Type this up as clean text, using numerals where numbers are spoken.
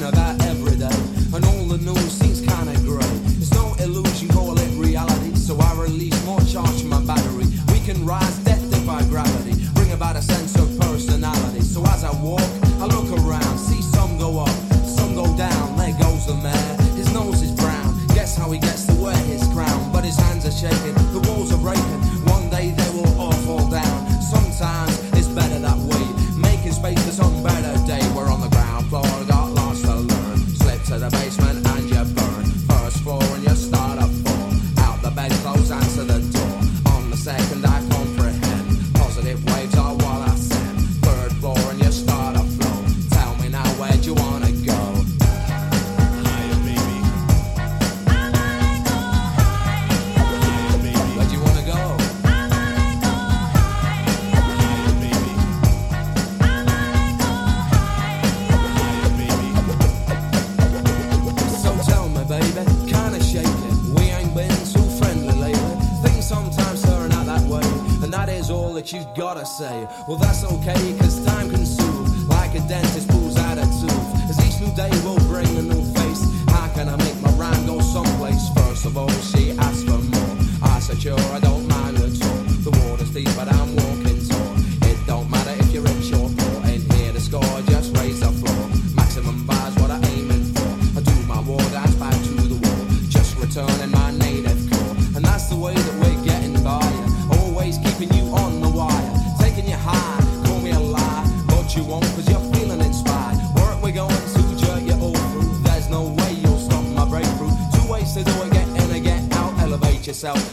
complain about every day, and all the news seems kinda grey. It's no illusion, call it reality, so I release more charge from my battery. We can rise, death defy gravity, bring about a sense of personality. So as I walk, I look around, see some go up, some go down. There goes the mayor, his nose is brown. Guess how he gets to wear his crown, but his hands are shaking, the walls are breaking. One day they will all fall down. Sometimes it's better that way, making space for some better day. We're on the ground floor, got lots to learn. Slip to the basement and you burn. First floor and you start at 4. Out the bed, close, answer the door. On the second I comprehend, positive waves are what I send. Third floor and you start a flow. Tell me now, where'd you wanna go? Higher, baby. Where'd you wanna go? Higher, baby. Higher, baby. So tell me, baby, kinda shaking. We ain't been too friendly lately. Things sometimes turn out that way, and that is all that you've gotta say. Well, that's okay, cause time can soothe, like a dentist pulls out a tooth. As each new day will bring a new face, how can I make my rhyme go someplace? First of all, she asked for more. I said, sure, I don't mind at all. The water's deep, but I'm walking tall. It don't matter if you're rich or poor. Ain't here to score, just raise the floor. Maximum bars, what I'm aiming for. I do my war dance back to the wall, just returning my native core. And that's the way that we're getting by. Always keeping you on the wire, taking you high, call me a lie, but you won't cause you're feeling inspired. Work we're going to jerk you all through. There's no way you'll stop my breakthrough. 2 ways to do it, get in and get out. Elevate yourself,